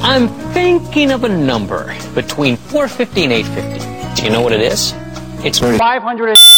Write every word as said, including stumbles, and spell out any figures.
I'm thinking of a number between four fifty and eight fifty. Do you know what it is? It's five hundred